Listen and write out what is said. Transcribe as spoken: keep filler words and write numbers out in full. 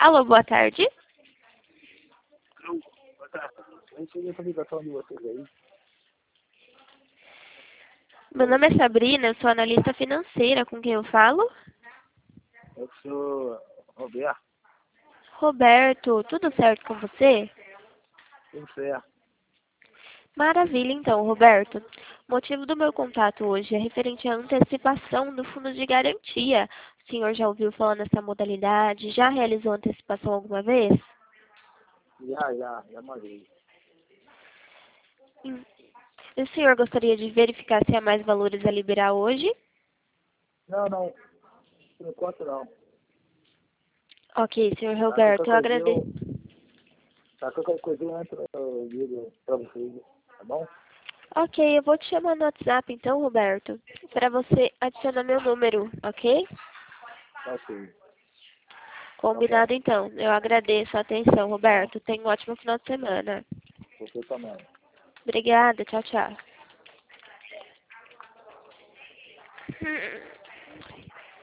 Alô, boa tarde. Não, boa tarde. Eu recebi essa ligação de vocês aí. Meu nome é Sabrina, eu sou analista financeira. Com quem eu falo? Eu sou Roberto. Roberto, tudo certo com você? Tudo certo. Maravilha, então, Roberto. O motivo do meu contato hoje é referente à antecipação do fundo de garantia. O senhor já ouviu falar nessa modalidade? Já realizou antecipação alguma vez? Já, já, já mandei. Hum. E o senhor gostaria de verificar se há mais valores a liberar hoje? Não, não. Por enquanto não. Ok, senhor Tá, qualquer Roberto, eu coisinha agradeço. eu... Tá, qualquer coisinha eu entro, eu ligo pra vocês, tá bom? Ok, eu vou te chamar no WhatsApp então, Roberto, para você adicionar meu número, ok? Tá ok. Tá bom. Combinado então. Eu agradeço a atenção, Tá. Roberto. Tenha um ótimo final de semana. Você também. Obrigada, tchau, tchau.